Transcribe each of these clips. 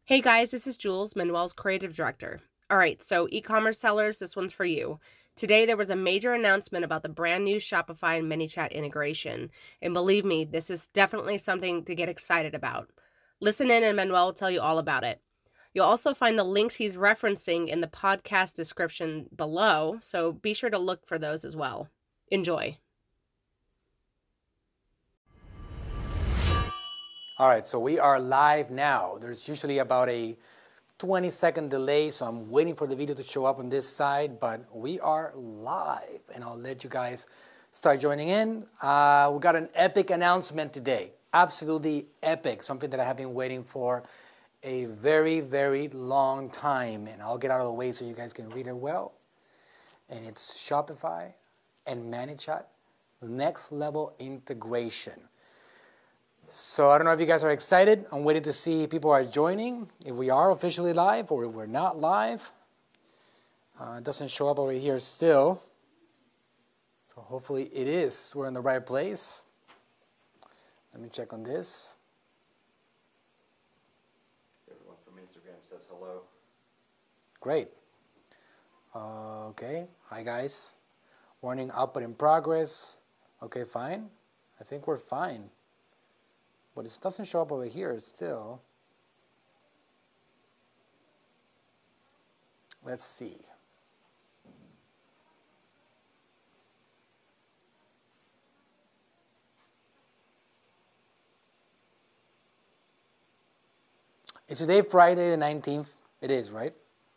Hey guys, this is Jules, Manuel's creative director. All right, so e-commerce sellers, this one's for you. Today there was a major announcement about the brand new Shopify and ManyChat integration. And believe me, this is definitely something to get excited about. Listen in and Manuel will tell you all about it. You'll also find the links he's referencing in the podcast description below, so be sure to look for those as well. Enjoy. All right, so we are live now. There's usually about a 20-second delay, so I'm waiting for the video to show up on this side, but we are live, and I'll let you guys start joining in. We got an epic announcement today, absolutely epic, something that I have been waiting for a very, very long time, and I'll get out of the way so you guys can read it well. And it's Shopify and ManyChat next level integration. So I don't know if you guys are excited. I'm waiting to see if people are joining, if we are officially live or if we're not live. It doesn't show up over here still. So hopefully it is. We're in the right place. Let me check on this. Everyone from Instagram says hello. Great. Okay. Hi, guys. Warning output in progress. Okay, fine. I think we're fine. But it doesn't show up over here still. Let's see. Is today Friday the 19th? It is, right?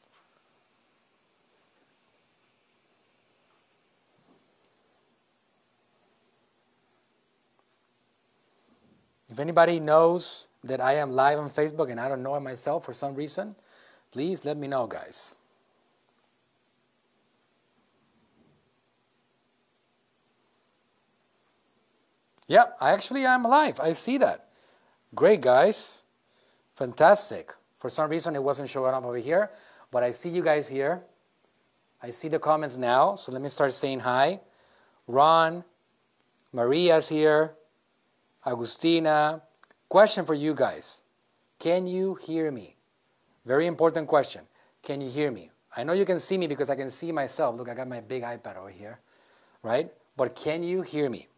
If anybody knows that I am live on Facebook and I don't know it myself for some reason, please let me know, guys. Yep, I actually am live. I see that. Great, guys. Fantastic. For some reason, it wasn't showing up over here, but I see you guys here. I see the comments now, so let me start saying hi. Ron, Maria's here. Agustina, question for you guys. Can you hear me? Very important question. Can you hear me? I know you can see me because I can see myself. Look, I got my big iPad over here, right? But can you hear me?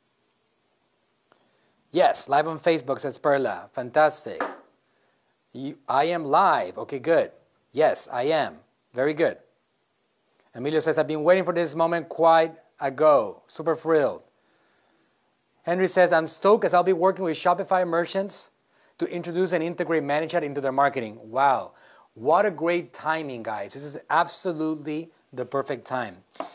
Yes, live on Facebook, says Perla. Fantastic. I am live. Okay, good. Yes, I am. Very good. Emilio says, I've been waiting for this moment quite ago. Super thrilled. Henry says, I'm stoked as I'll be working with Shopify merchants to introduce and integrate ManyChat into their marketing. Wow, what a great timing, guys. This is absolutely the perfect time.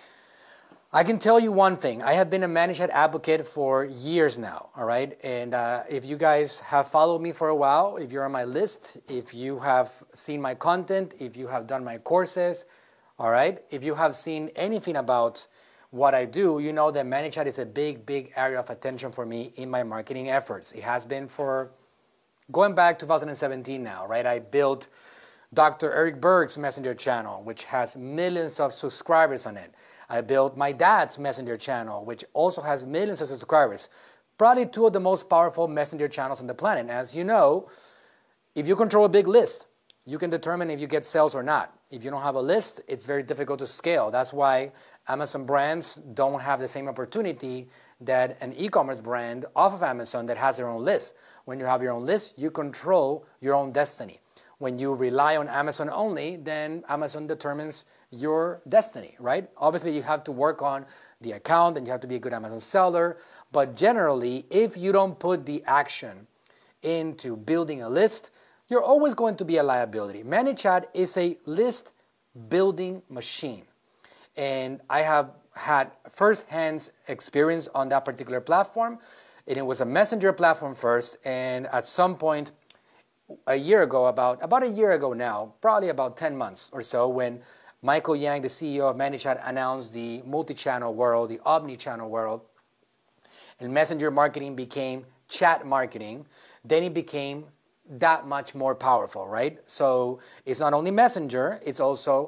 I can tell you one thing. I have been a ManyChat advocate for years now, all right? And if you guys have followed me for a while, if you're on my list, if you have seen my content, if you have done my courses, all right? If you have seen anything about what I do, you know that ManyChat is a big, big area of attention for me in my marketing efforts. It has been for going back 2017 now, right? I built Dr. Eric Berg's Messenger channel, which has millions of subscribers on it. I built my dad's Messenger channel, which also has millions of subscribers. Probably two of the most powerful Messenger channels on the planet. As you know, if you control a big list, you can determine if you get sales or not. If you don't have a list, it's very difficult to scale. That's why Amazon brands don't have the same opportunity that an e-commerce brand off of Amazon that has their own list. When you have your own list, you control your own destiny. When you rely on Amazon only, then Amazon determines your destiny, right? Obviously, you have to work on the account and you have to be a good Amazon seller. But generally, if you don't put the action into building a list, you're always going to be a liability. ManyChat is a list building machine. And I have had first-hand experience on that particular platform. And it was a messenger platform first. And at some point, a year ago, about a year ago now, probably about 10 months or so, when Michael Yang, the CEO of ManyChat, announced the multi-channel world, the omni-channel world, and messenger marketing became chat marketing, then it became that much more powerful, right? So it's not only messenger, it's also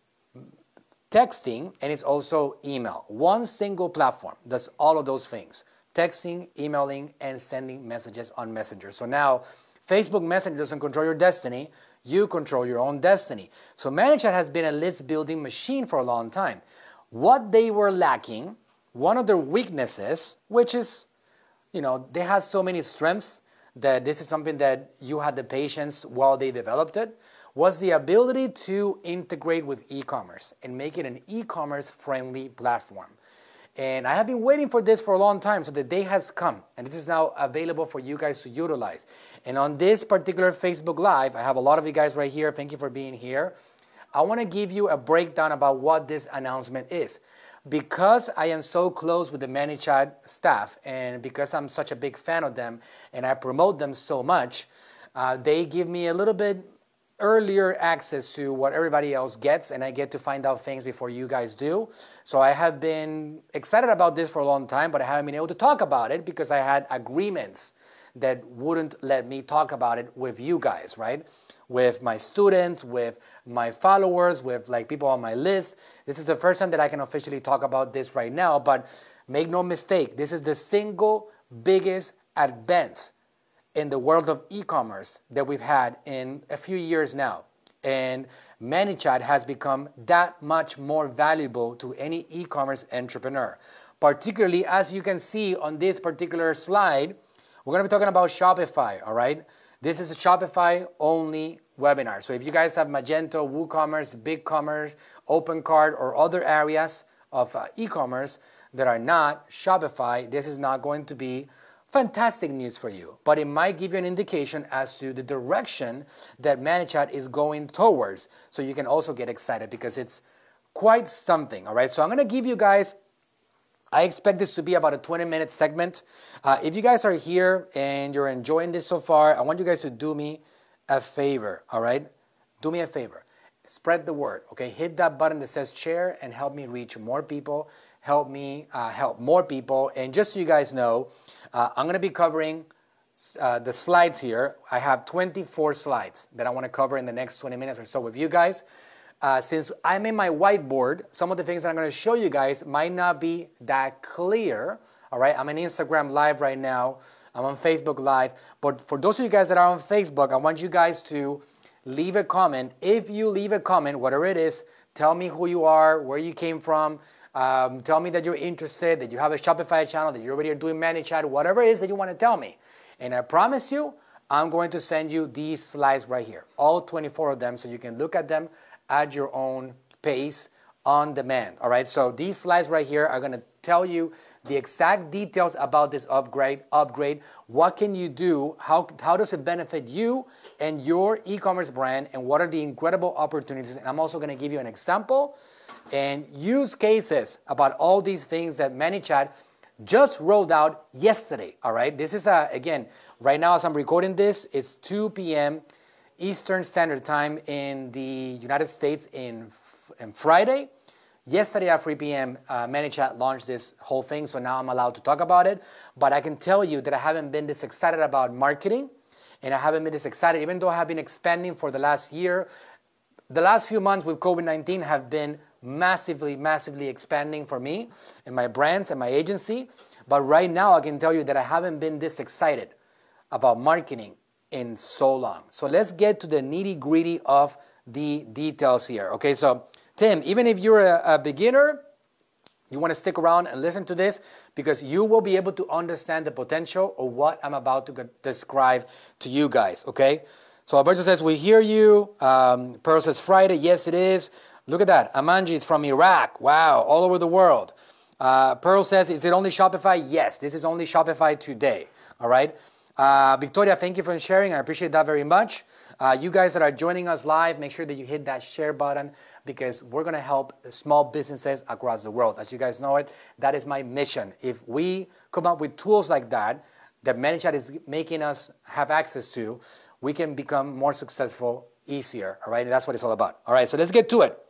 texting, and it's also email. One single platform does all of those things: texting, emailing, and sending messages on Messenger. So now Facebook Messenger doesn't control your destiny. You control your own destiny. So ManyChat has been a list building machine for a long time. What they were lacking, one of their weaknesses, which is, they had so many strengths that this is something that you had the patience while they developed it, was the ability to integrate with e-commerce and make it an e-commerce friendly platform. And I have been waiting for this for a long time, so the day has come, and this is now available for you guys to utilize. And on this particular Facebook Live, I have a lot of you guys right here. Thank you for being here. I want to give you a breakdown about what this announcement is. Because I am so close with the ManyChat staff, and because I'm such a big fan of them, and I promote them so much, they give me a little bit earlier access to what everybody else gets, and I get to find out things before you guys do. So I have been excited about this for a long time, but I haven't been able to talk about it because I had agreements that wouldn't let me talk about it with you guys, right? With my students, with my followers, with like people on my list. This is the first time that I can officially talk about this right now, but make no mistake, this is the single biggest advance in the world of e-commerce that we've had in a few years now. And ManyChat has become that much more valuable to any e-commerce entrepreneur. Particularly, as you can see on this particular slide, we're going to be talking about Shopify, all right? This is a Shopify-only webinar. So if you guys have Magento, WooCommerce, BigCommerce, OpenCart, or other areas of e-commerce that are not Shopify, this is not going to be fantastic news for you, but it might give you an indication as to the direction that ManyChat is going towards, so you can also get excited because it's quite something, all right? So I'm going to give you guys, I expect this to be about a 20-minute segment. If you guys are here and you're enjoying this so far, I want you guys to do me a favor, all right? Do me a favor. Spread the word, okay? Hit that button that says share and help me reach more people. Help me help more people. And just so you guys know, I'm going to be covering the slides here. I have 24 slides that I want to cover in the next 20 minutes or so with you guys. Since I'm in my whiteboard, some of the things that I'm going to show you guys might not be that clear. All right, I'm on Instagram Live right now. I'm on Facebook Live. But for those of you guys that are on Facebook, I want you guys to leave a comment. If you leave a comment, whatever it is, tell me who you are, where you came from. Tell me that you're interested, that you have a Shopify channel, that you already are doing ManyChat, whatever it is that you want to tell me. And I promise you, I'm going to send you these slides right here, all 24 of them, so you can look at them at your own pace on demand. All right, so these slides right here are going to tell you the exact details about this upgrade. What can you do? How does it benefit you and your e-commerce brand? And what are the incredible opportunities? And I'm also going to give you an example and use cases about all these things that ManyChat just rolled out yesterday, all right? This is, again, right now as I'm recording this, it's 2 p.m. Eastern Standard Time in the United States in Friday. Yesterday at 3 p.m., ManyChat launched this whole thing, so now I'm allowed to talk about it. But I can tell you that I haven't been this excited about marketing, and I haven't been this excited, even though I have been expanding for the last year. The last few months with COVID-19 have been massively expanding for me and my brands and my agency. But right now, I can tell you that I haven't been this excited about marketing in so long. So let's get to the nitty-gritty of the details here. Okay, so Tim, even if you're a beginner, you want to stick around and listen to this because you will be able to understand the potential of what I'm about to describe to you guys, okay? So Alberto says, we hear you. Pearl says, Friday. Yes, it is. Look at that. Amanji is from Iraq. Wow, all over the world. Pearl says, is it only Shopify? Yes, this is only Shopify today, all right? Victoria, thank you for sharing. I appreciate that very much. You guys that are joining us live, make sure that you hit that share button because we're going to help small businesses across the world. As you guys know it, that is my mission. If we come up with tools like that ManyChat is making us have access to, we can become more successful easier, all right? And that's what it's all about. All right, so let's get to it.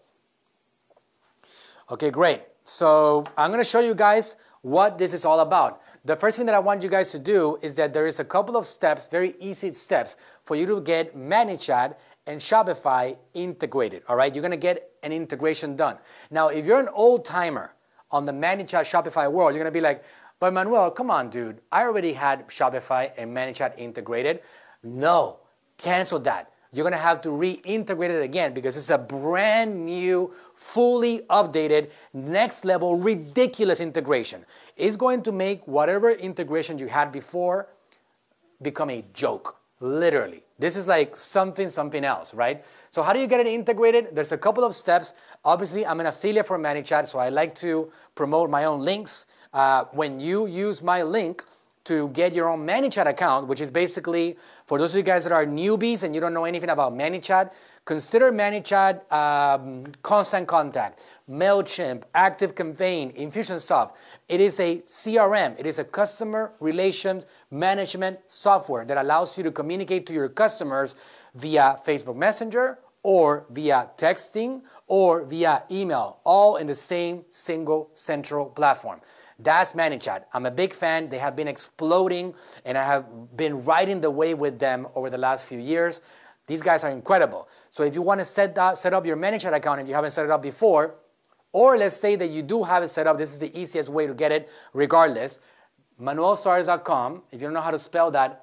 Okay, great. So I'm going to show you guys what this is all about. The first thing that I want you guys to do is that there is a couple of steps, very easy steps, for you to get ManyChat and Shopify integrated, all right? You're going to get an integration done. Now, if you're an old-timer on the ManyChat Shopify world, you're going to be like, but Manuel, come on, dude. I already had Shopify and ManyChat integrated. No, cancel that. You're going to have to reintegrate it again because it's a brand new, fully updated, next level, ridiculous integration. It's going to make whatever integration you had before become a joke, literally. This is like something else, right? So how do you get it integrated? There's a couple of steps. Obviously, I'm an affiliate for ManyChat, so I like to promote my own links. When you use my link to get your own ManyChat account, which is basically, for those of you guys that are newbies and you don't know anything about ManyChat, consider ManyChat Constant Contact, MailChimp, ActiveCampaign, Infusionsoft. It is a CRM. It is a customer relations management software that allows you to communicate to your customers via Facebook Messenger or via texting or via email, all in the same single central platform. That's ManyChat. I'm a big fan. They have been exploding, and I have been riding the wave with them over the last few years. These guys are incredible. So if you want to set up your ManyChat account if you haven't set it up before, or let's say that you do have it set up, this is the easiest way to get it regardless. ManuelSuarez.com. If you don't know how to spell that,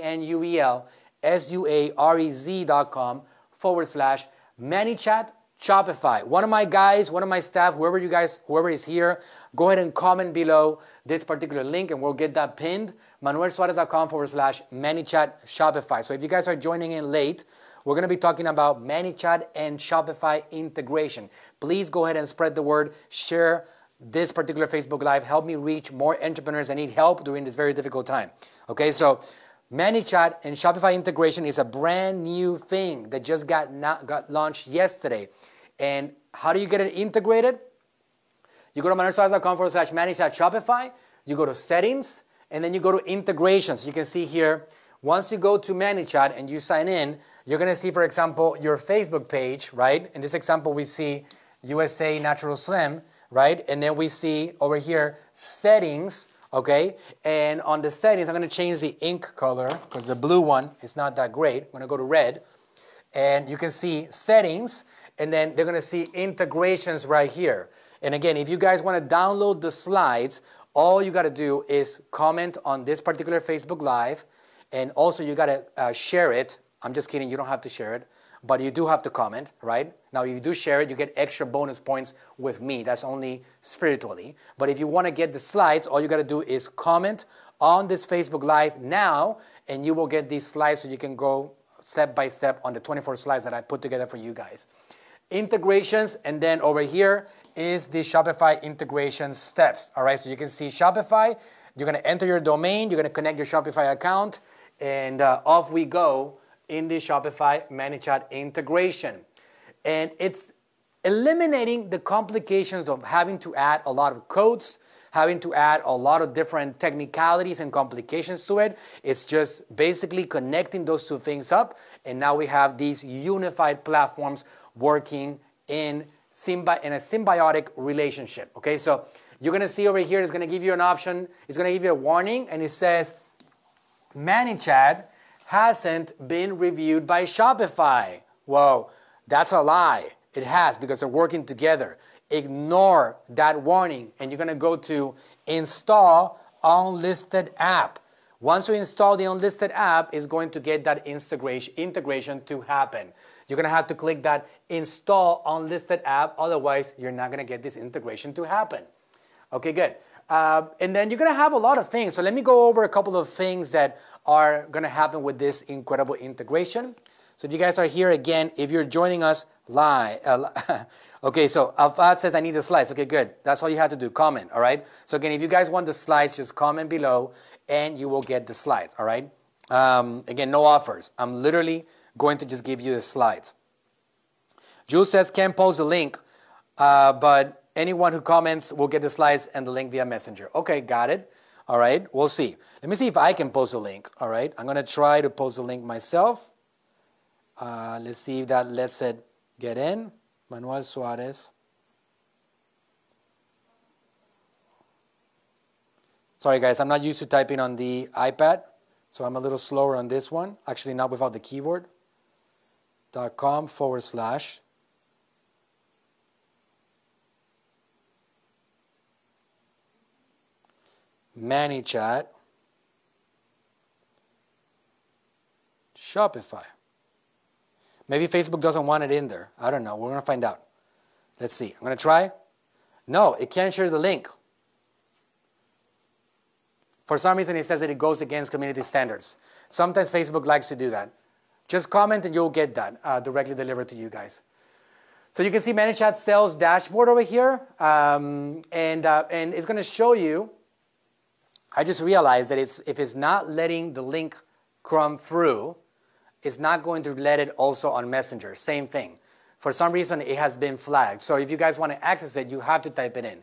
ManuelSuarez.com/ManyChat Shopify. One of my guys, one of my staff, whoever is here, go ahead and comment below this particular link and we'll get that pinned. ManuelSuarez.com/ManyChat Shopify. So if you guys are joining in late, we're going to be talking about ManyChat and Shopify integration. Please go ahead and spread the word. Share this particular Facebook Live. Help me reach more entrepreneurs that need help during this very difficult time. Okay, so ManyChat and Shopify integration is a brand new thing that just got launched yesterday. And how do you get it integrated? You go to ManuelSuarez.com/ManyChat Shopify. You go to settings, and then you go to integrations. You can see here, once you go to ManyChat and you sign in, you're going to see, for example, your Facebook page, right? In this example, we see USA Natural Slim, right? And then we see over here settings, okay? And on the settings, I'm going to change the ink color because the blue one is not that great. I'm going to go to red. And you can see settings, and then they're going to see integrations right here. And again, if you guys want to download the slides, all you got to do is comment on this particular Facebook Live. And also, you got to share it. I'm just kidding. You don't have to share it. But you do have to comment, right? Now, if you do share it, you get extra bonus points with me. That's only spiritually. But if you want to get the slides, all you got to do is comment on this Facebook Live now, and you will get these slides so you can go step by step on the 24 slides that I put together for you guys. Integrations, and then over here is the Shopify integration steps. All right, so you can see Shopify. You're going to enter your domain. You're going to connect your Shopify account, and off we go in the Shopify ManyChat integration. And it's eliminating the complications of having to add a lot of codes, having to add a lot of different technicalities and complications to it. It's just basically connecting those two things up, and now we have these unified platforms working in a symbiotic relationship. Okay, so you're going to see over here, it's going to give you an option, it's going to give you a warning, and it says, ManyChat hasn't been reviewed by Shopify. Whoa, that's a lie. It has, because they're working together. Ignore that warning, and you're going to go to install unlisted app. Once you install the unlisted app, it's going to get that integration to happen. You're going to have to click that install unlisted app, otherwise you're not going to get this integration to happen. Okay, good. And then you're going to have a lot of things. So let me go over a couple of things that are going to happen with this incredible integration. So if you guys are here again, if you're joining us live, okay, so Alfad says I need the slides. Okay, good. That's all you have to do, comment, all right? So again, if you guys want the slides, just comment below and you will get the slides, all right? Again, no offers. I'm literally going to just give you the slides. Jules says can't post the link, but anyone who comments will get the slides and the link via Messenger. Okay, got it. All right, we'll see. Let me see if I can post the link, all right? I'm going to try to post the link myself. Let's see if that lets it get in. Manuel Suarez. Sorry, guys, I'm not used to typing on the iPad, so I'm a little slower on this one. Actually, not without the keyboard. .com/ ManyChat Shopify. Maybe Facebook doesn't want it in there. I don't know. We're going to find out. Let's see. I'm going to try. No, it can't share the link. For some reason, it says that it goes against community standards. Sometimes Facebook likes to do that. Just comment and you'll get that directly delivered to you guys. So you can see ManyChat sales dashboard over here. And it's going to show you. I just realized that if it's not letting the link come through, it's not going to let it also on Messenger. Same thing. For some reason, it has been flagged. So if you guys want to access it, you have to type it in.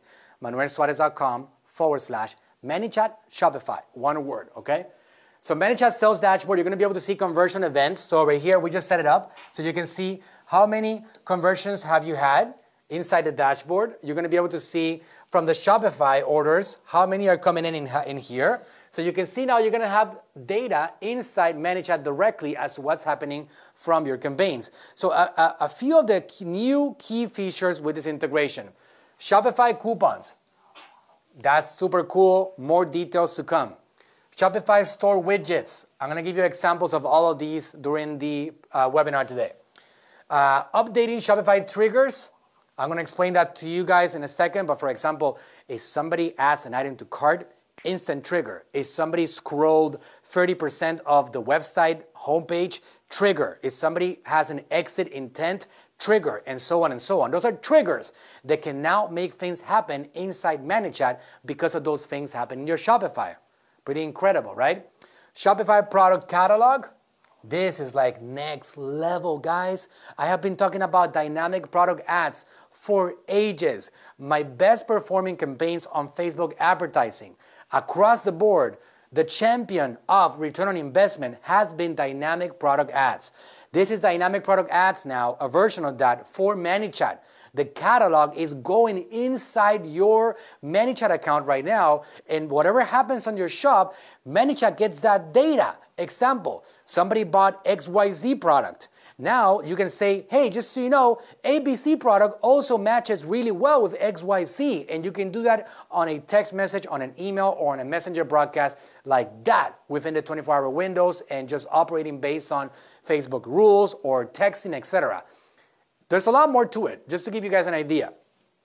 ManuelSuarez.com/ManyChat Shopify. One word, okay? So ManyChat sales dashboard, you're going to be able to see conversion events. So over here, we just set it up. So you can see how many conversions have you had inside the dashboard. You're going to be able to see from the Shopify orders how many are coming in here. So you can see now you're going to have data inside ManyChat directly as to what's happening from your campaigns. So a few of the new key features with this integration. Shopify coupons. That's super cool. More details to come. Shopify store widgets. I'm going to give you examples of all of these during the webinar today. Updating Shopify triggers. I'm going to explain that to you guys in a second. But for example, if somebody adds an item to cart, instant trigger. If somebody scrolled 30% of the website homepage, trigger. If somebody has an exit intent, trigger, and so on and so on. Those are triggers that can now make things happen inside ManyChat because of those things happen in your Shopify. Pretty incredible, right? Shopify product catalog. This is like next level, guys. I have been talking about dynamic product ads for ages. My best performing campaigns on Facebook advertising. Across the board, the champion of return on investment has been dynamic product ads. This is dynamic product ads now, a version of that for ManyChat. The catalog is going inside your ManyChat account right now, and whatever happens on your shop, ManyChat gets that data. Example, somebody bought XYZ product. Now you can say, hey, just so you know, ABC product also matches really well with XYZ, and you can do that on a text message, on an email, or on a messenger broadcast like that within the 24-hour windows and just operating based on Facebook rules or texting, etc. There's a lot more to it, just to give you guys an idea.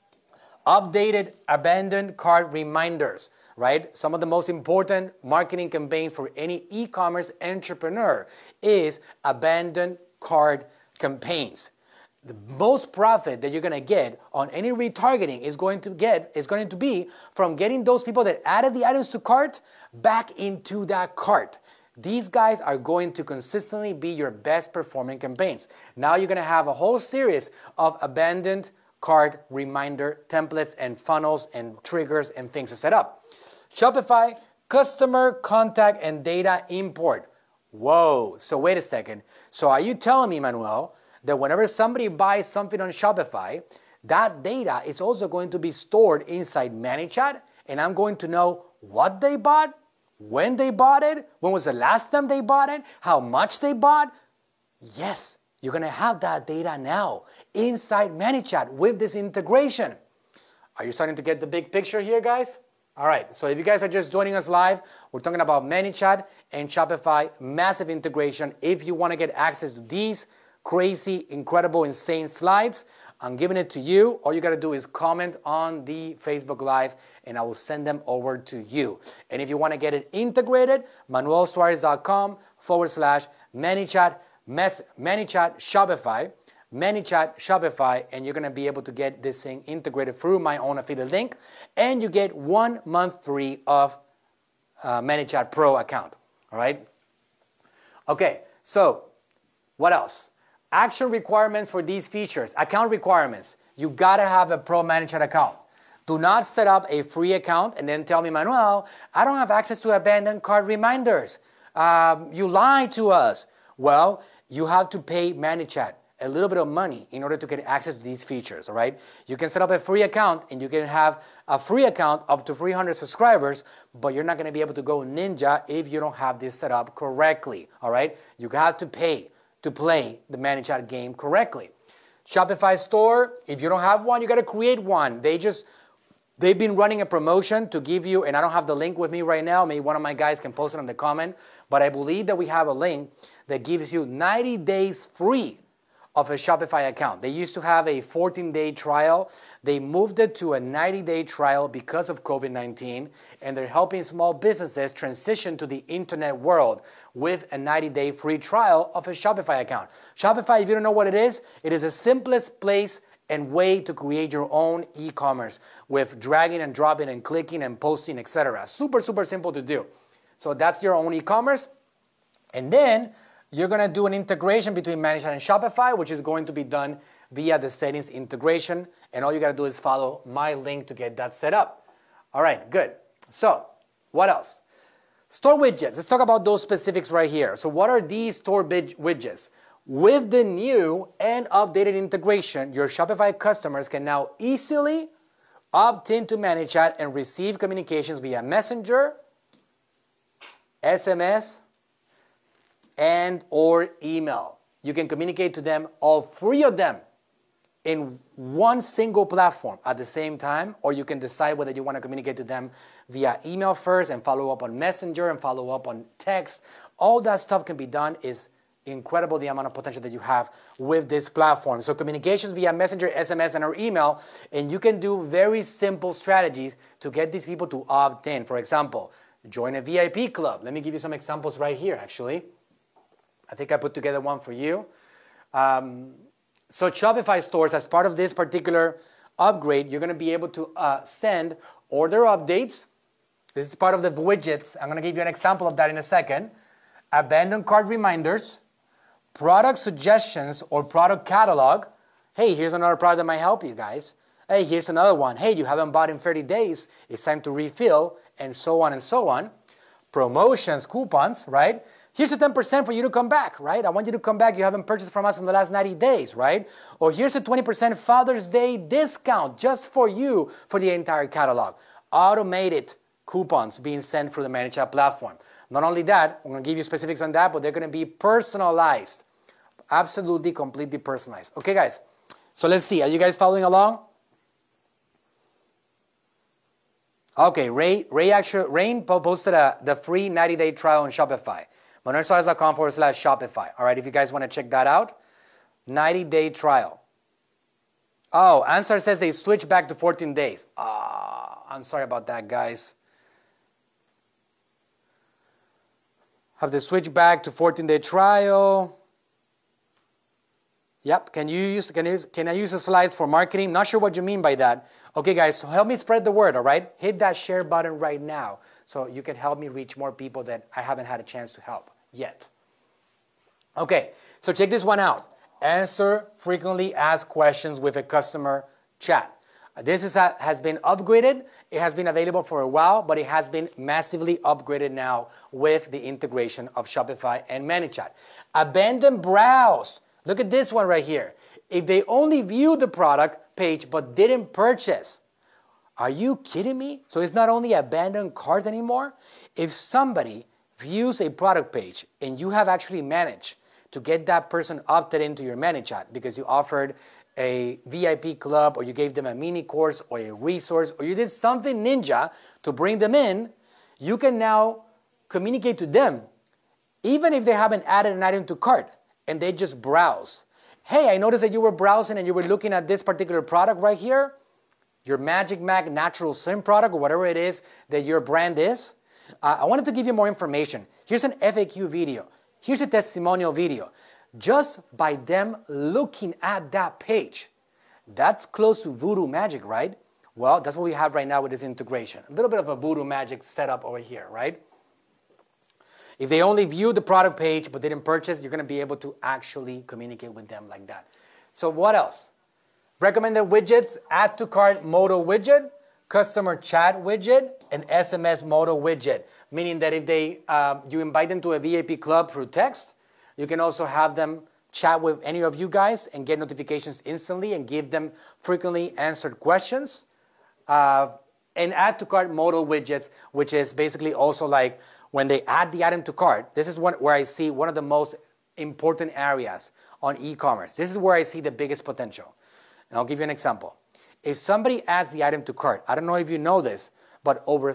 Updated abandoned cart reminders, right? Some of the most important marketing campaigns for any e-commerce entrepreneur is abandoned cart campaigns. The most profit that you're going to get on any retargeting is going to be from getting those people that added the items to cart back into that cart. These guys are going to consistently be your best performing campaigns. Now you're going to have a whole series of abandoned cart reminder templates and funnels and triggers and things to set up. Shopify customer contact and data import. Whoa, so wait a second. So are you telling me, Manuel, that whenever somebody buys something on Shopify, that data is also going to be stored inside ManyChat, and I'm going to know what they bought, when they bought it, when was the last time they bought it, how much they bought? Yes, you're going to have that data now inside ManyChat with this integration. Are you starting to get the big picture here, guys? All right, so if you guys are just joining us live, we're talking about ManyChat and Shopify, massive integration. If you want to get access to these crazy, incredible, insane slides, I'm giving it to you. All you got to do is comment on the Facebook Live, and I will send them over to you. And if you want to get it integrated, ManuelSuarez.com/ManyChat, ManyChat Shopify, ManyChat Shopify, and you're going to be able to get this thing integrated through my own affiliate link, and you get 1 month free of ManyChat Pro account. All right? Okay, so what else? Action requirements for these features. Account requirements. You got to have a Pro ManyChat account. Do not set up a free account and then tell me, Manuel, I don't have access to abandoned cart reminders. You lied to us. Well, you have to pay ManyChat a little bit of money in order to get access to these features, all right? You can set up a free account, and you can have a free account up to 300 subscribers, but you're not going to be able to go ninja if you don't have this set up correctly, all right? You have to pay to play the ManyChat game correctly. Shopify store, if you don't have one, you got to create one. They just They've been running a promotion to give you, and I don't have the link with me right now. Maybe one of my guys can post it in the comment. But I believe that we have a link that gives you 90 days free of a Shopify account. They used to have a 14-day trial. They moved it to a 90-day trial because of COVID-19, and they're helping small businesses transition to the internet world with a 90-day free trial of a Shopify account. Shopify, if you don't know what it is the simplest place and way to create your own e-commerce with dragging and dropping and clicking and posting, etc. Super, super simple to do. So that's your own e-commerce. And then you're going to do an integration between ManyChat and Shopify, which is going to be done via the settings integration. And all you got to do is follow my link to get that set up. All right, good. So what else? Store widgets. Let's talk about those specifics right here. So what are these store widgets? With the new and updated integration, your Shopify customers can now easily opt into ManyChat and receive communications via Messenger, SMS, and or email. You can communicate to them, all three of them, in one single platform at the same time, or you can decide whether you want to communicate to them via email first and follow up on Messenger and follow up on text. All that stuff can be done. Is incredible the amount of potential that you have with this platform. So communications via Messenger, SMS, and or email, and you can do very simple strategies to get these people to opt in. For example, join a VIP club. Let me give you some examples right here, actually. I think I put together one for you. So Shopify stores, as part of this particular upgrade, you're going to be able to send order updates. This is part of the widgets. I'm going to give you an example of that in a second. Abandoned cart reminders, product suggestions or product catalog. Hey, here's another product that might help you guys. Hey, here's another one. Hey, you haven't bought in 30 days. It's time to refill, and so on and so on. Promotions, coupons, right? Here's a 10% for you to come back, right? I want you to come back. You haven't purchased from us in the last 90 days, right? Or here's a 20% Father's Day discount just for you for the entire catalog. Automated coupons being sent through the ManyChat platform. Not only that, I'm going to give you specifics on that, but they're going to be personalized. Absolutely, completely personalized. Okay, guys. So let's see. Are you guys following along? Okay, Rain posted the free 90-day trial on Shopify. ManuelSuarez.com/Shopify. All right, if you guys want to check that out. 90-day trial. Oh, Ansar says they switched back to 14 days. I'm sorry about that, guys. Have they switched back to 14-day trial? Yep. Can I use the slides for marketing? Not sure what you mean by that. Okay, guys, so help me spread the word, all right? Hit that share button right now so you can help me reach more people that I haven't had a chance to help yet. Okay, so check this one out. Answer frequently asked questions with a customer chat. This has been upgraded. It has been available for a while, but it has been massively upgraded now with the integration of Shopify and ManyChat. Abandoned browse. Look at this one right here. If they only viewed the product page but didn't purchase, are you kidding me? So it's not only abandoned cart anymore. If somebody views a product page and you have actually managed to get that person opted into your ManyChat because you offered a VIP club or you gave them a mini course or a resource or you did something ninja to bring them in, you can now communicate to them even if they haven't added an item to cart and they just browse. Hey, I noticed that you were browsing and you were looking at this particular product right here, your Magic Mag Natural Slim product or whatever it is that your brand is. I wanted to give you more information. Here's an FAQ video. Here's a testimonial video. Just by them looking at that page, that's close to voodoo magic, right? Well, that's what we have right now with this integration. A little bit of a voodoo magic setup over here, right? If they only view the product page but didn't purchase, you're going to be able to actually communicate with them like that. So what else? Recommended widgets, add to cart Moto widget, customer chat widget, and SMS Moto widget. Meaning that if they you invite them to a VIP club through text, you can also have them chat with any of you guys and get notifications instantly and give them frequently answered questions. And add to cart Moto widgets, which is basically also like when they add the item to cart. This is where I see one of the most important areas on e-commerce. This is where I see the biggest potential. And I'll give you an example. if somebody adds the item to cart, I don't know if you know this, but over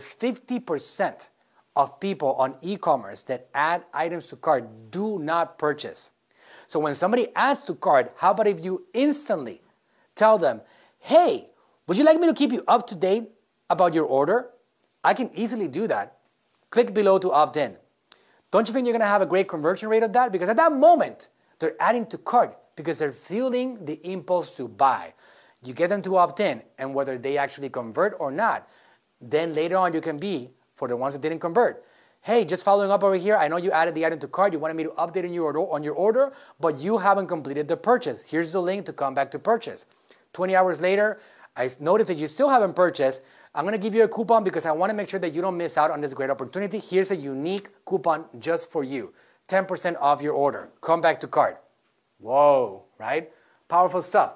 50% of people on e-commerce that add items to cart do not purchase. So when somebody adds to cart, how about if you instantly tell them, hey, would you like me to keep you up to date about your order? I can easily do that. Click below to opt in. Don't you think you're going to have a great conversion rate of that? Because at that moment, they're adding to cart because they're feeling the impulse to buy. You get them to opt in, and whether they actually convert or not, then later on you can be, for the ones that didn't convert, hey, just following up over here, I know you added the item to cart, you wanted me to update on your order, but you haven't completed the purchase. Here's the link to come back to purchase. 20 hours later, I noticed that you still haven't purchased. I'm going to give you a coupon because I want to make sure that you don't miss out on this great opportunity. Here's a unique coupon just for you. 10% off your order. Come back to cart. Whoa, right? Powerful stuff.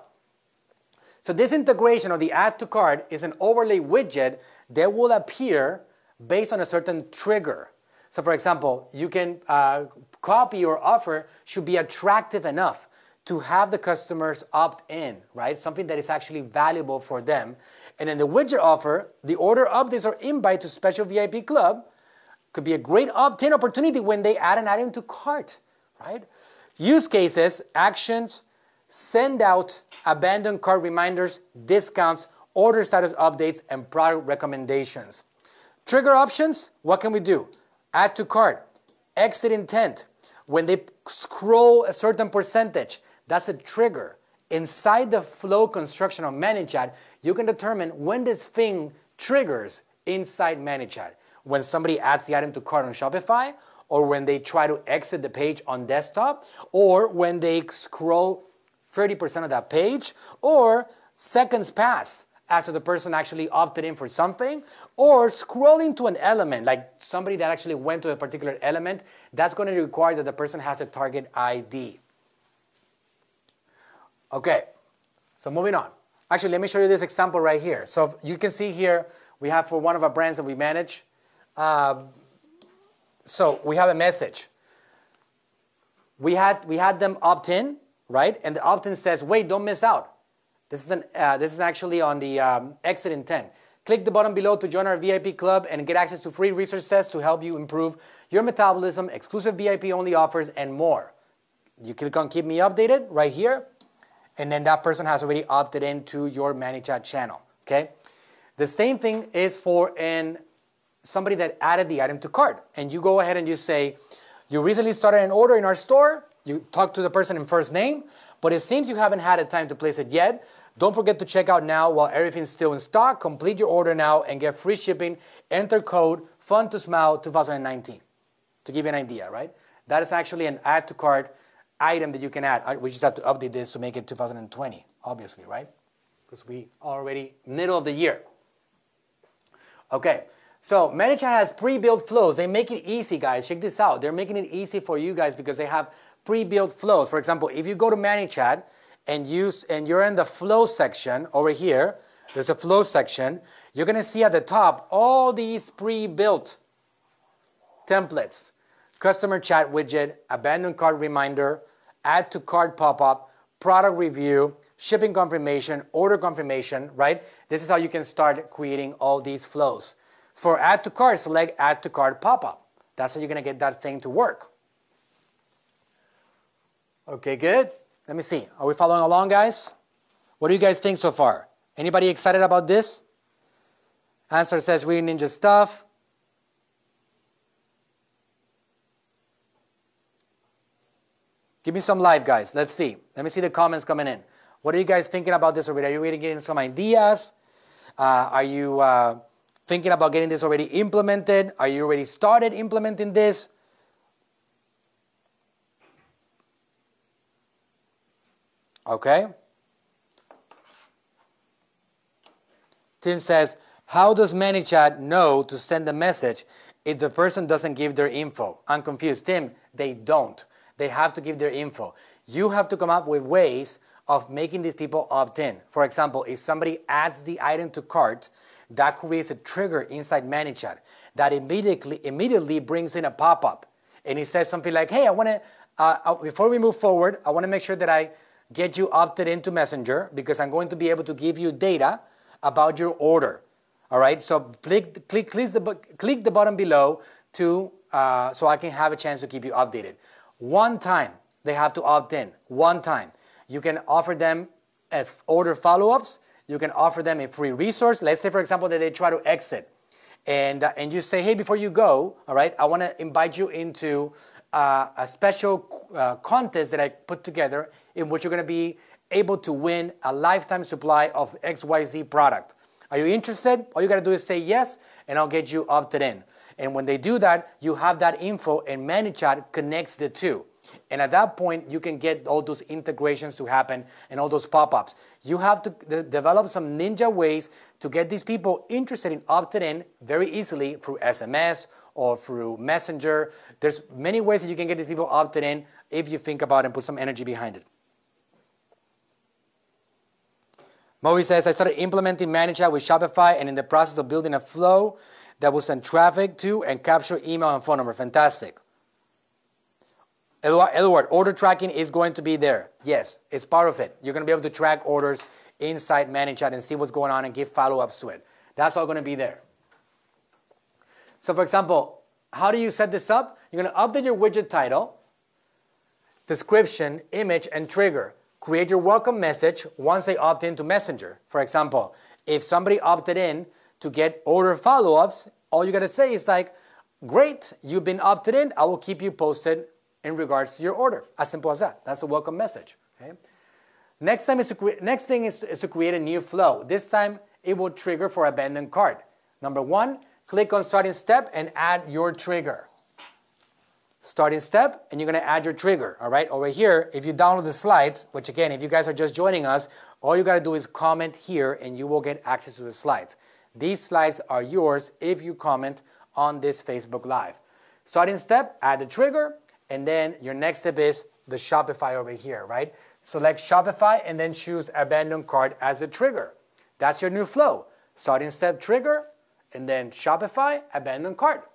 So this integration of the add to cart is an overlay widget that will appear based on a certain trigger. So for example, you can copy or offer should be attractive enough to have the customers opt in, right? Something that is actually valuable for them. And in the widget offer, the order updates or invite to special VIP club could be a great opt-in opportunity when they add an item to cart, right? Use cases, actions, send out abandoned cart reminders, discounts, order status updates, and product recommendations. Trigger options, what can we do? Add to cart, exit intent. When they scroll a certain percentage, that's a trigger. Inside the flow construction of ManyChat, you can determine when this thing triggers inside ManyChat. When somebody adds the item to cart on Shopify, or when they try to exit the page on desktop, or when they scroll 30% of that page, or seconds pass after the person actually opted in for something, or scrolling to an element, like somebody that actually went to a particular element, that's going to require that the person has a target ID. Okay, so moving on. Actually, let me show you this example right here. So you can see here, we have for one of our brands that we manage. So we have a message. We had them opt in, right? And the opt-in says, wait, don't miss out. This is actually on the exit intent. Click the button below to join our VIP club and get access to free research tests to help you improve your metabolism, exclusive VIP-only offers, and more. You click on Keep Me Updated right here, and then that person has already opted into your ManyChat channel, okay? The same thing is for somebody that added the item to cart, and you go ahead and you say, you recently started an order in our store, you talk to the person in first name, but it seems you haven't had a time to place it yet. Don't forget to check out now while everything's still in stock. Complete your order now and get free shipping. Enter code FUN2SMILE 2019 to give you an idea, right? That is actually an add to cart item that you can add. We just have to update this to make it 2020, obviously, right? Because we are already middle of the year. Okay, so ManyChat has pre-built flows. They make it easy, guys. Check this out. They're making it easy for you guys because they have pre-built flows. For example, if you go to ManyChat and you're in the flow section over here, there's a flow section, you're going to see at the top all these pre-built templates. Customer chat widget, abandoned cart reminder, add to cart pop-up, product review, shipping confirmation, order confirmation, right? This is how you can start creating all these flows. For add to cart, select add to cart pop-up. That's how you're going to get that thing to work. Okay, good. Let me see. Are we following along, guys? What do you guys think so far? Anybody excited about this? Answer says reading Ninja stuff. Give me some live, guys. Let's see. Let me see the comments coming in. What are you guys thinking about this already? Are you already getting some ideas? Are you thinking about getting this already implemented? Are you already started implementing this? Okay. Tim says, how does ManyChat know to send a message if the person doesn't give their info? I'm confused. Tim, they don't. They have to give their info. You have to come up with ways of making these people opt in. For example, if somebody adds the item to cart, that creates a trigger inside ManyChat that immediately brings in a pop-up. And it says something like, hey, I want to, before we move forward, I want to make sure that I get you opted into Messenger because I'm going to be able to give you data about your order. All right, so click the button below to so I can have a chance to keep you updated. One time they have to opt in. One time. You can offer them order follow-ups. You can offer them a free resource. Let's say, for example, that they try to exit. And you say, hey, before you go, all right, I want to invite you into a special contest that I put together in which you're going to be able to win a lifetime supply of XYZ product. Are you interested? All you got to do is say yes, and I'll get you opted in. And when they do that, you have that info, and ManyChat connects the two. And at that point, you can get all those integrations to happen and all those pop-ups. You have to develop some ninja ways to get these people interested in opted in very easily through SMS or through Messenger. There's many ways that you can get these people opted in if you think about it and put some energy behind it. Moby says, I started implementing ManyChat with Shopify and in the process of building a flow that will send traffic to and capture email and phone number. Fantastic. Edward, order tracking is going to be there. Yes, it's part of it. You're going to be able to track orders inside ManyChat and see what's going on and give follow-ups to it. That's all going to be there. So for example, how do you set this up? You're going to update your widget title, description, image, and trigger. Create your welcome message once they opt into Messenger. For example, if somebody opted in to get order follow-ups, all you got to say is like, great, you've been opted in. I will keep you posted in regards to your order. As simple as that. That's a welcome message. Okay? Next thing is to create a new flow. This time, it will trigger for abandoned cart. Number one, click on starting step and add your trigger. Starting step, and you're going to add your trigger. All right? Over here, if you download the slides, which again, if you guys are just joining us, all you got to do is comment here, and you will get access to the slides. These slides are yours if you comment on this Facebook Live. Starting step, add the trigger. And then your next step is the Shopify over here, right? Select Shopify and then choose abandoned cart as a trigger. That's your new flow. Starting step, trigger, and then Shopify, abandoned cart.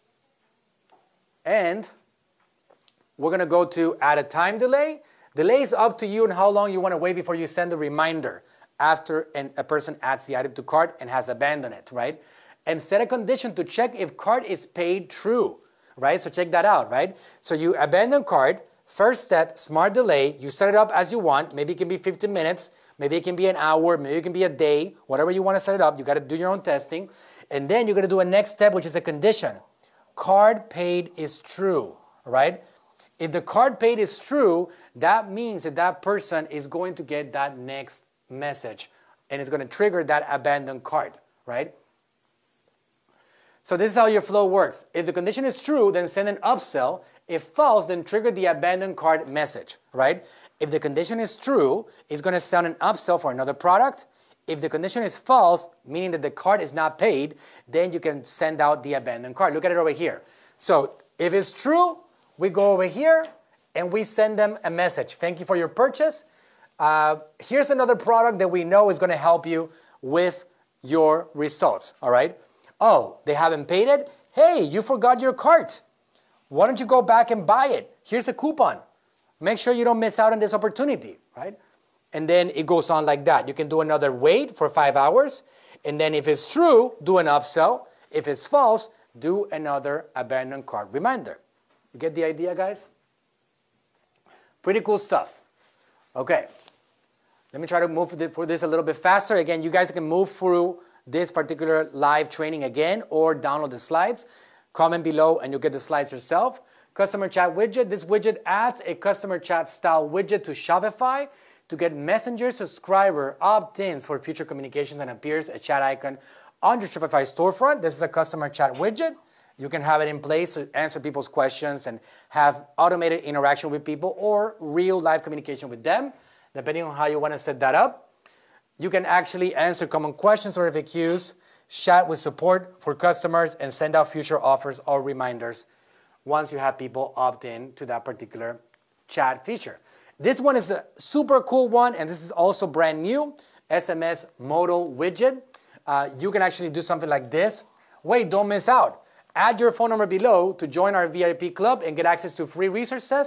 And we're going to go to add a time delay. Delay is up to you and how long you want to wait before you send a reminder after a person adds the item to cart and has abandoned it, right? And set a condition to check if cart is paid true. Right? So check that out, right? So you abandon cart, first step, smart delay, you set it up as you want. Maybe it can be 15 minutes, maybe it can be an hour, maybe it can be a day, whatever you want to set it up. You got to do your own testing. And then you're going to do a next step, which is a condition. Card paid is true, right? If the card paid is true, that means that that person is going to get that next message and it's going to trigger that abandoned cart, right? So this is how your flow works. If the condition is true, then send an upsell. If false, then trigger the abandoned cart message, right? If the condition is true, it's going to send an upsell for another product. If the condition is false, meaning that the cart is not paid, then you can send out the abandoned cart. Look at it over here. So if it's true, we go over here and we send them a message. Thank you for your purchase. Here's another product that we know is going to help you with your results, all right? Oh, they haven't paid it? Hey, you forgot your cart. Why don't you go back and buy it? Here's a coupon. Make sure you don't miss out on this opportunity, right? And then it goes on like that. You can do another wait for 5 hours. And then if it's true, do an upsell. If it's false, do another abandoned cart reminder. You get the idea, guys? Pretty cool stuff. Okay. Let me try to move for this a little bit faster. Again, you guys can move through this particular live training again or download the slides. Comment below and you'll get the slides yourself. Customer chat widget. This widget adds a customer chat style widget to Shopify to get Messenger subscriber opt-ins for future communications and appears a chat icon on your Shopify storefront. This is a customer chat widget. You can have it in place to answer people's questions and have automated interaction with people or real live communication with them, depending on how you want to set that up. You can actually answer common questions or FAQs, chat with support for customers, and send out future offers or reminders once you have people opt in to that particular chat feature. This one is a super cool one, and this is also brand new, SMS modal widget. You can actually do something like this. Wait, don't miss out. Add your phone number below to join our VIP club and get access to free resources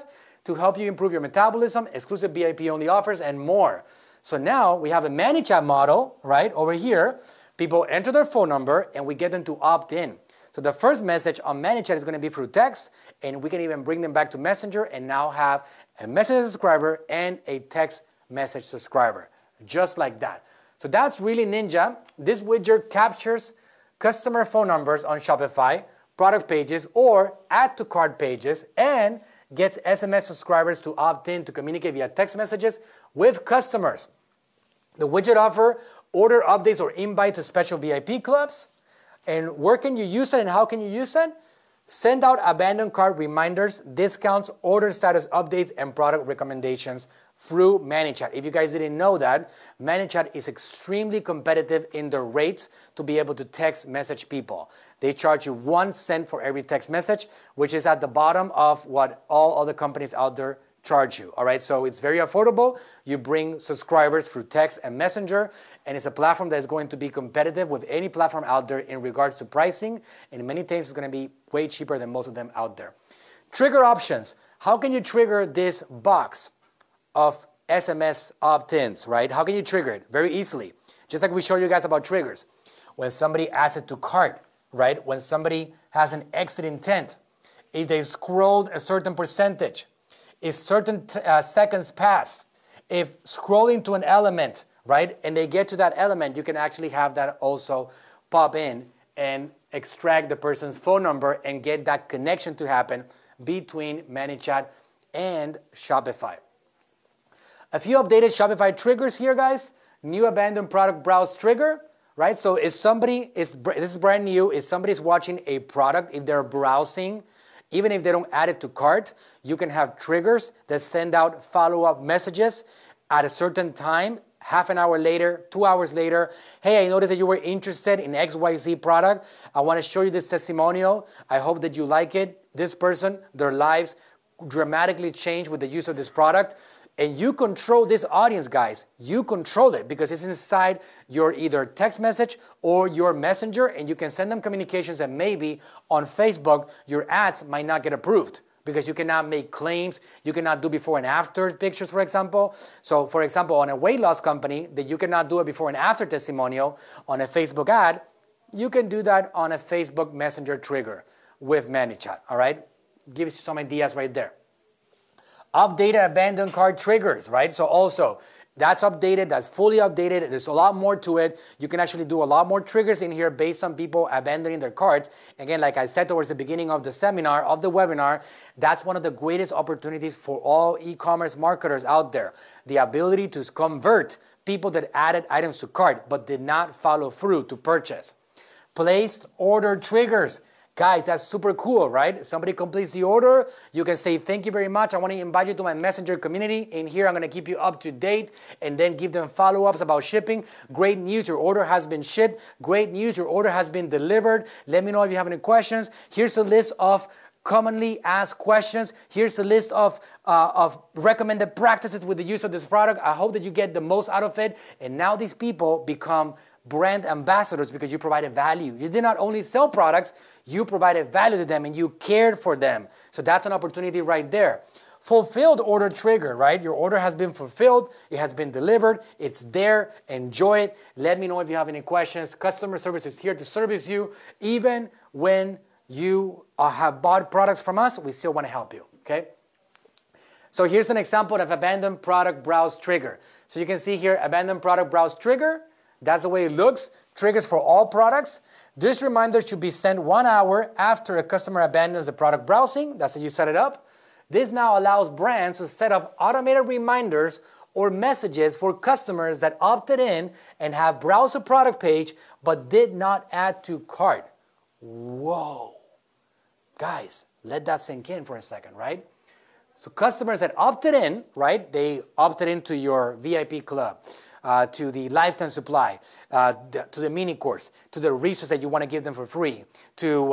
to help you improve your metabolism, exclusive VIP-only offers, and more. So now we have a ManyChat model, right, over here. People enter their phone number, and we get them to opt in. So the first message on ManyChat is going to be through text, and we can even bring them back to Messenger and now have a message subscriber and a text message subscriber, just like that. So that's really Ninja. This widget captures customer phone numbers on Shopify, product pages, or add to cart pages, and gets SMS subscribers to opt in to communicate via text messages with customers. The widget offers order updates or invite to special VIP clubs. And where can you use it and how can you use it? Send out abandoned cart reminders, discounts, order status updates, and product recommendations through ManyChat. If you guys didn't know that, ManyChat is extremely competitive in the rates to be able to text message people. They charge you 1 cent for every text message, which is at the bottom of what all other companies out there charge you. All right, so it's very affordable. You bring subscribers through text and Messenger, and it's a platform that is going to be competitive with any platform out there in regards to pricing, and in many things it's going to be way cheaper than most of them out there. Trigger options. How can you trigger this box of SMS opt-ins, right? How can you trigger it? Very easily. Just like we showed you guys about triggers. When somebody adds it to cart, right? When somebody has an exit intent, if they scrolled a certain percentage, if certain seconds pass, if scrolling to an element, right, and they get to that element, you can actually have that also pop in and extract the person's phone number and get that connection to happen between ManyChat and Shopify. A few updated Shopify triggers here, guys. New abandoned product browse trigger, right? So if somebody this is brand new, if somebody's watching a product, if they're browsing, even if they don't add it to cart, you can have triggers that send out follow-up messages at a certain time, half an hour later, 2 hours later. Hey, I noticed that you were interested in XYZ product. I want to show you this testimonial. I hope that you like it. This person, their lives dramatically changed with the use of this product. And you control this audience, guys. You control it because it's inside your either text message or your messenger, and you can send them communications that maybe on Facebook, your ads might not get approved because you cannot make claims. You cannot do before and after pictures, for example. So, for example, on a weight loss company, that you cannot do a before and after testimonial on a Facebook ad, you can do that on a Facebook Messenger trigger with ManyChat, all right? Gives you some ideas right there. Updated abandoned cart triggers, right? So also, that's updated, that's fully updated. There's a lot more to it. You can actually do a lot more triggers in here based on people abandoning their carts. Again, like I said towards the beginning of the seminar, of the webinar, that's one of the greatest opportunities for all e-commerce marketers out there. The ability to convert people that added items to cart but did not follow through to purchase. Placed order triggers. Guys, that's super cool, right? Somebody completes the order. You can say, thank you very much. I want to invite you to my Messenger community. In here, I'm going to keep you up to date and then give them follow-ups about shipping. Great news, your order has been shipped. Great news, your order has been delivered. Let me know if you have any questions. Here's a list of commonly asked questions. Here's a list of recommended practices with the use of this product. I hope that you get the most out of it. And now these people become brand ambassadors because you provided value. You did not only sell products, you provided value to them and you cared for them. So that's an opportunity right there. Fulfilled order trigger, right? Your order has been fulfilled, it has been delivered, it's there, enjoy it. Let me know if you have any questions. Customer service is here to service you. Even when you have bought products from us, we still want to help you, okay? So here's an example of abandoned product browse trigger. So you can see here, abandoned product browse trigger. That's the way it looks. Triggers for all products. This reminder should be sent 1 hour after a customer abandons the product browsing. That's how you set it up. This now allows brands to set up automated reminders or messages for customers that opted in and have browsed a product page but did not add to cart. Whoa. Guys, let that sink in for a second, right? So customers that opted in, right, they opted into your VIP club. To the lifetime supply, to the mini course, to the resource that you want to give them for free, to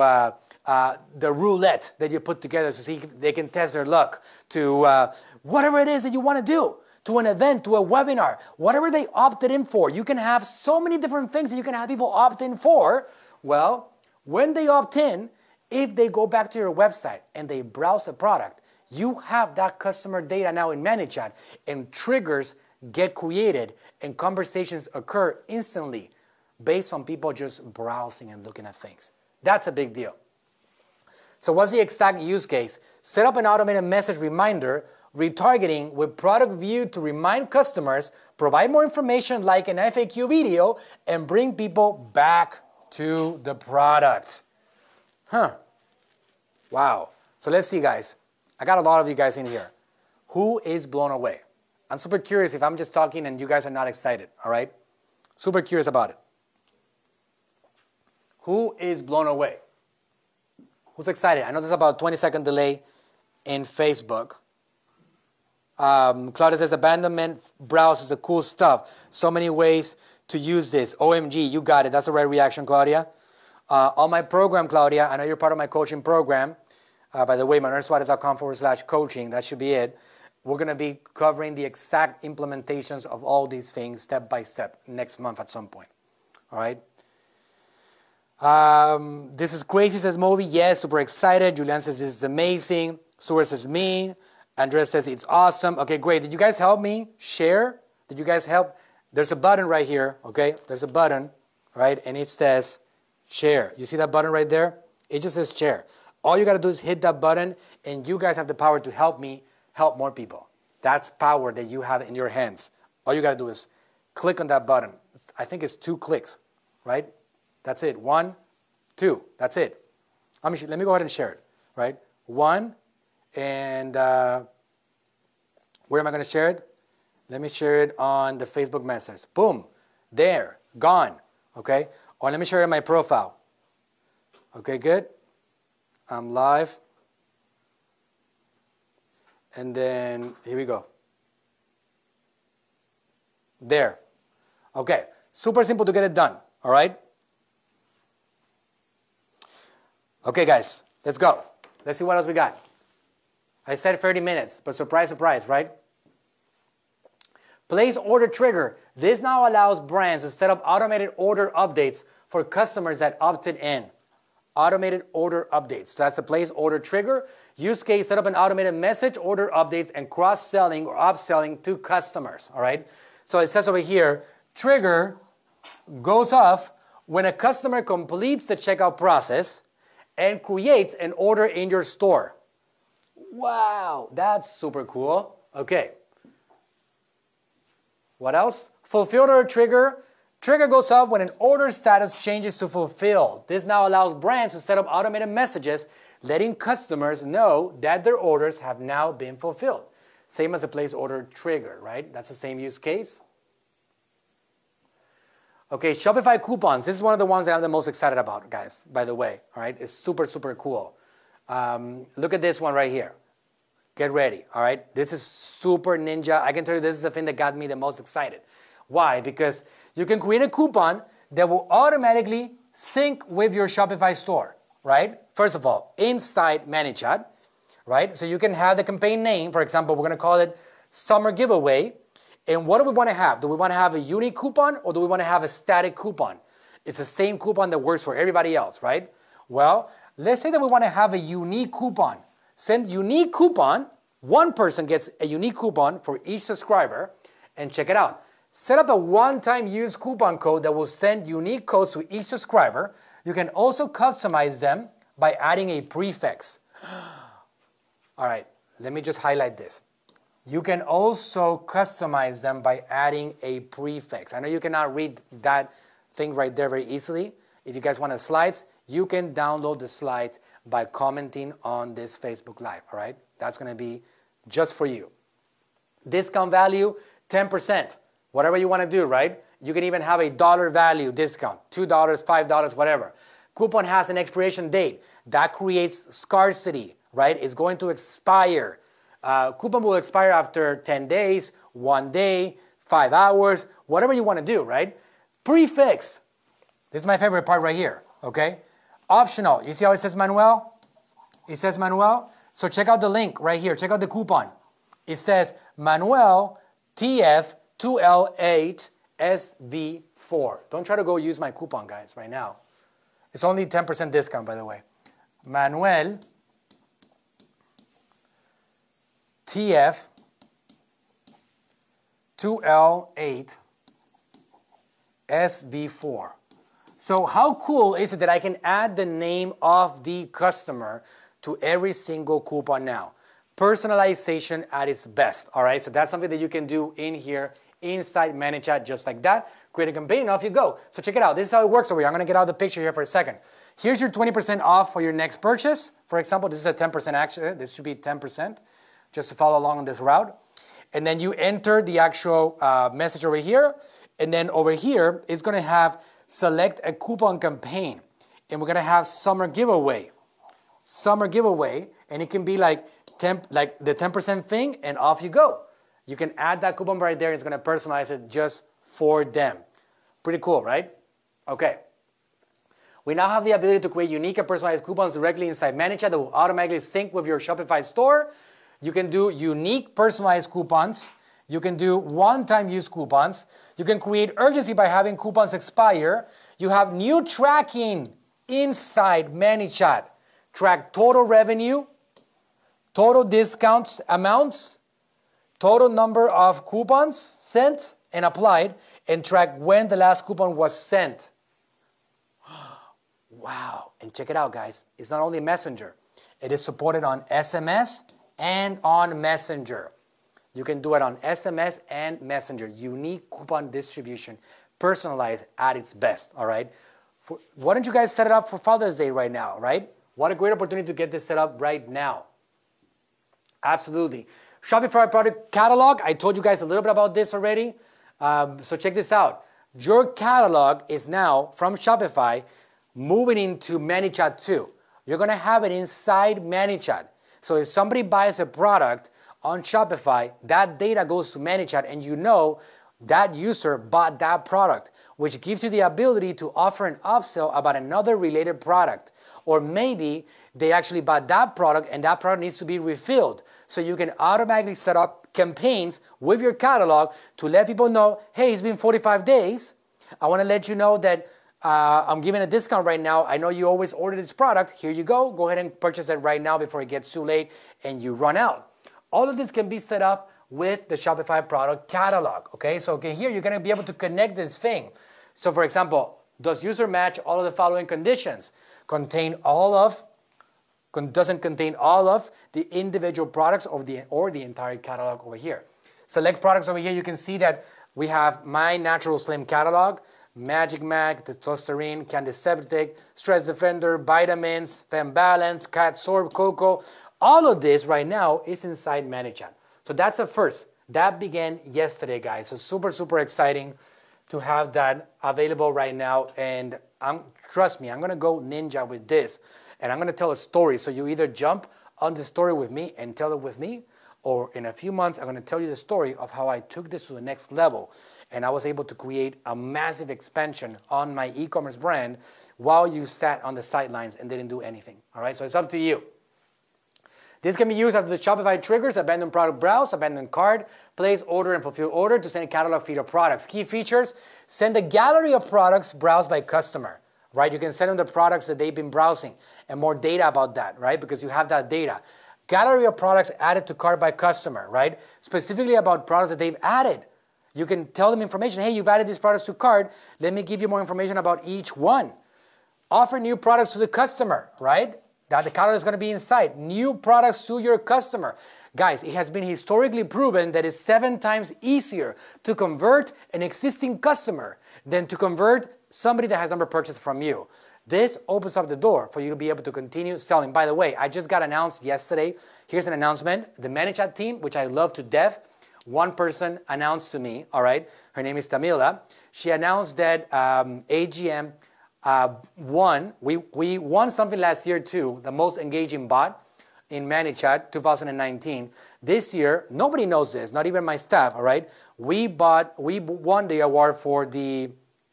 the roulette that you put together so see if they can test their luck, to whatever it is that you want to do, to an event, to a webinar, whatever they opted in for. You can have so many different things that you can have people opt in for. Well, when they opt in, if they go back to your website and they browse a product, You have that customer data now in ManyChat, and triggers get created and conversations occur instantly based on people just browsing and looking at things. That's a big deal. So what's the exact use case? Set up an automated message reminder, retargeting with product view to remind customers, provide more information like an FAQ video, and bring people back to the product. Wow. So let's see, guys. I got a lot of you guys in here. Who is blown away? I'm super curious if I'm just talking and you guys are not excited, all right? Super curious about it. Who is blown away? Who's excited? I know there's about a 20-second delay in Facebook. Claudia says, abandonment browse is the cool stuff. So many ways to use this. OMG, you got it. That's the right reaction, Claudia. On my program, Claudia, I know you're part of my coaching program. By the way, manuelsuarez.com/coaching. That should be it. We're going to be covering the exact implementations of all these things step by step next month at some point. All right? This is crazy, says Moby. Yes, super excited. Julian says this is amazing. Stuart says me. Andrea says it's awesome. Okay, great. Did you guys help me share? Did you guys help? There's a button right here, okay? There's a button, right? And it says share. You see that button right there? It just says share. All you got to do is hit that button, and you guys have the power to help me help more people. That's power that you have in your hands. All you got to do is click on that button. I think it's 2 clicks, right? That's it. 1, 2. That's it. Let me go ahead and share it, right? 1, and where am I going to share it? Let me share it on the Facebook message. Boom. There. Gone. Okay? Or let me share it in my profile. Okay, good. I'm live. And then, here we go. There. Okay. Super simple to get it done. All right? Okay, guys. Let's go. Let's see what else we got. I said 30 minutes, but surprise, surprise, right? Place order trigger. This now allows brands to set up automated order updates for customers that opted in. Automated order updates. So that's the place order trigger. Use case, set up an automated message, order updates, and cross-selling or upselling to customers. All right? So it says over here, trigger goes off when a customer completes the checkout process and creates an order in your store. Wow, that's super cool. Okay. What else? Fulfilled order trigger. Trigger goes off when an order status changes to fulfilled. This now allows brands to set up automated messages letting customers know that their orders have now been fulfilled. Same as the place order trigger, right? That's the same use case. Okay, Shopify coupons. This is one of the ones that I'm the most excited about, guys, by the way. All right, it's super, super cool. Look at this one right here. Get ready, all right? This is super ninja. I can tell you this is the thing that got me the most excited. Why? Because you can create a coupon that will automatically sync with your Shopify store, right? First of all, inside ManyChat, right? So you can have the campaign name. For example, we're going to call it Summer Giveaway. And what do we want to have? Do we want to have a unique coupon or do we want to have a static coupon? It's the same coupon that works for everybody else, right? Well, let's say that we want to have a unique coupon. Send unique coupon. One person gets a unique coupon for each subscriber. And check it out. Set up a one-time use coupon code that will send unique codes to each subscriber. You can also customize them by adding a prefix. All right, let me just highlight this. You can also customize them by adding a prefix. I know you cannot read that thing right there very easily. If you guys want the slides, you can download the slides by commenting on this Facebook Live, all right? That's going to be just for you. Discount value, 10%. Whatever you want to do, right? You can even have a dollar value discount, $2, $5, whatever. Coupon has an expiration date. That creates scarcity, right? It's going to expire. Coupon will expire after 10 days, 1 day, 5 hours, whatever you want to do, right? Prefix. This is my favorite part right here, okay? Optional. You see how it says Manuel? It says Manuel. So check out the link right here. Check out the coupon. It says Manuel TF 2L8 SV4. Don't try to go use my coupon, guys, right now. It's only 10% discount, by the way. Manuel TF 2L8 SB4. So how cool is it that I can add the name of the customer to every single coupon now? Personalization at its best, all right? So that's something that you can do in here inside ManyChat just like that. Create a campaign and off you go. So check it out. This is how it works over here. I'm going to get out of the picture here for a second. Here's your 20% off for your next purchase. For example, this is a 10% action. This should be 10% just to follow along on this route. And then you enter the actual message over here. And then over here, it's going to have select a coupon campaign. And we're going to have summer giveaway. Summer giveaway. And it can be like the 10% thing, and off you go. You can add that coupon right there. It's going to personalize it just for them. Pretty cool, right? Okay. We now have the ability to create unique and personalized coupons directly inside ManyChat that will automatically sync with your Shopify store. You can do unique personalized coupons. You can do one-time use coupons. You can create urgency by having coupons expire. You have new tracking inside ManyChat. Track total revenue, total discounts amounts, total number of coupons sent and applied, and track when the last coupon was sent. Wow. And check it out, guys. It's not only Messenger. It is supported on SMS and on Messenger. You can do it on SMS and Messenger. Unique coupon distribution, personalized at its best, all right? Why don't you guys set it up for Father's Day right now, right? What a great opportunity to get this set up right now. Absolutely. Shopify product catalog. I told you guys a little bit about this already. So check this out. Your catalog is now from Shopify moving into ManyChat too. You're going to have it inside ManyChat. So if somebody buys a product on Shopify, that data goes to ManyChat and you know that user bought that product, which gives you the ability to offer an upsell about another related product. Or maybe they actually bought that product and that product needs to be refilled. So you can automatically set up campaigns with your catalog to let people know, hey, it's been 45 days. I want to let you know that I'm giving a discount right now. I know you always order this product. Here you go. Go ahead and purchase it right now before it gets too late and you run out. All of this can be set up with the Shopify product catalog. Okay, so here you're going to be able to connect this thing. So for example, does user match all of the following conditions? Doesn't contain all of the individual products or the entire catalog over here. Select products over here. You can see that we have My Natural Slim catalog, Magic Mag, Testosterone, Candy Septic, Stress Defender, Vitamins, Fem Balance, Cat Sorb, Cocoa. All of this right now is inside ManyChat. So that's a first. That began yesterday, guys. So super, super exciting to have that available right now. And trust me, I'm going to go ninja with this. And I'm going to tell a story. So you either jump on the story with me and tell it with me, or in a few months, I'm going to tell you the story of how I took this to the next level. And I was able to create a massive expansion on my e-commerce brand while you sat on the sidelines and didn't do anything. All right, so it's up to you. This can be used after the Shopify triggers: abandon product browse, abandon cart, place order and fulfill order to send a catalog feed of products. Key features: send a gallery of products browsed by customer, right? You can send them the products that they've been browsing and more data about that, right? Because you have that data. Gallery of products added to cart by customer, right? Specifically about products that they've added. You can tell them information. Hey, you've added these products to cart. Let me give you more information about each one. Offer new products to the customer, right? That the catalog is going to be inside. New products to your customer. Guys, it has been historically proven that it's 7 times easier to convert an existing customer than to convert somebody that has never purchased from you. This opens up the door for you to be able to continue selling. By the way, I just got announced yesterday. Here's an announcement. The ManyChat team, which I love to death, one person announced to me, all right, her name is Tamila. She announced that AGM won. We won something last year too, the most engaging bot in ManyChat 2019. This year, nobody knows this, not even my staff, all right? We won the award for the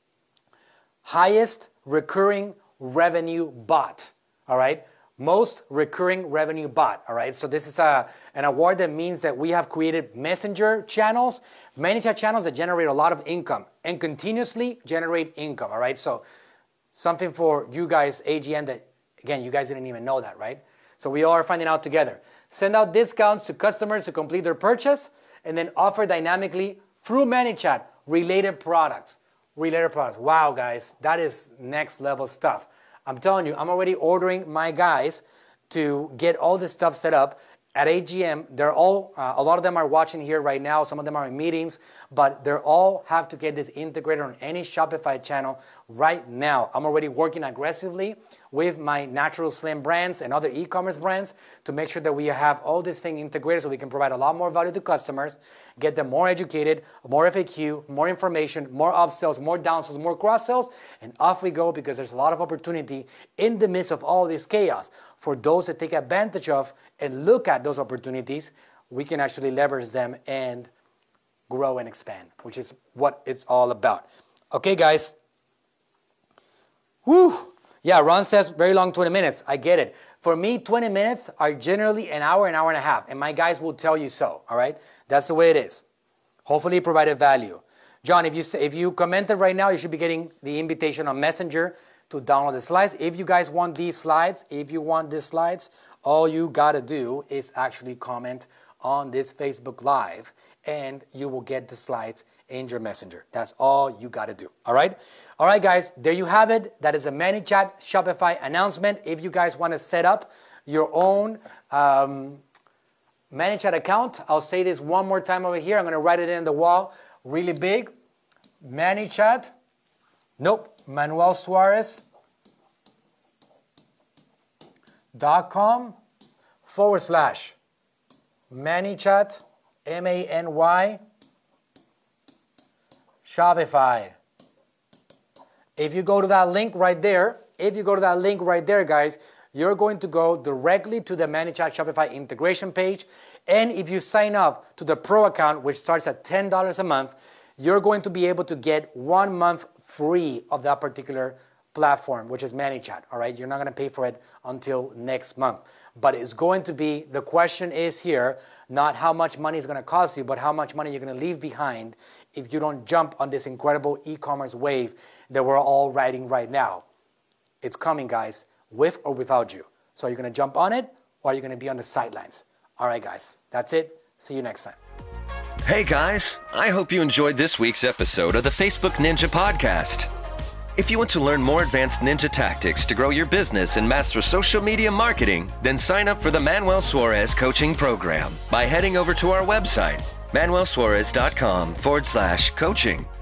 highest recurring revenue bot, all right? Most recurring revenue bot, all right? So this is an award that means that we have created messenger channels, ManyChat channels that generate a lot of income and continuously generate income, all right? So something for you guys, AGN, that, again, you guys didn't even know that, right? So we all are finding out together. send out discounts to customers who complete their purchase, and then offer dynamically through ManyChat related products. Wow, guys, that is next level stuff. I'm telling you, I'm already ordering my guys to get all this stuff set up. At AGM, they're all, a lot of them are watching here right now. Some of them are in meetings, but they all have to get this integrated on any Shopify channel right now. I'm already working aggressively with my Natural Slim brands and other e-commerce brands to make sure that we have all this thing integrated so we can provide a lot more value to customers, get them more educated, more FAQ, more information, more upsells, more downsells, more cross-sells, and off we go, because there's a lot of opportunity in the midst of all this chaos. For those that take advantage of and look at those opportunities, we can actually leverage them and grow and expand, which is what it's all about. Okay, guys. Woo! Yeah, Ron says very long, 20 minutes. I get it. For me, 20 minutes are generally an hour and a half, and my guys will tell you so, all right? That's the way it is. Hopefully it provided value. John, if you commented right now, you should be getting the invitation on Messenger to download the slides. If you guys want these slides, all you gotta do is actually comment on this Facebook Live and you will get the slides in your Messenger. That's all you gotta do, all right? All right, guys, there you have it. That is a ManyChat Shopify announcement. If you guys wanna set up your own ManyChat account, I'll say this one more time over here. I'm gonna write it in the wall really big. ManyChat. Nope, manuelsuarez.com/ManyChat, MANY, Shopify. If you go to that link right there, guys, you're going to go directly to the ManyChat Shopify integration page. And if you sign up to the Pro account, which starts at $10 a month, you're going to be able to get 1 month free of that particular platform, which is ManyChat, all right? You're not gonna pay for it until next month. But it's going to be, the question is here, not how much money it's gonna cost you, but how much money you're gonna leave behind if you don't jump on this incredible e-commerce wave that we're all riding right now. It's coming, guys, with or without you. So are you gonna jump on it, or are you gonna be on the sidelines? All right, guys, that's it. See you next time. Hey guys, I hope you enjoyed this week's episode of the Facebook Ninja Podcast. If you want to learn more advanced ninja tactics to grow your business and master social media marketing, then sign up for the Manuel Suarez Coaching Program by heading over to our website, manuelsuarez.com/coaching.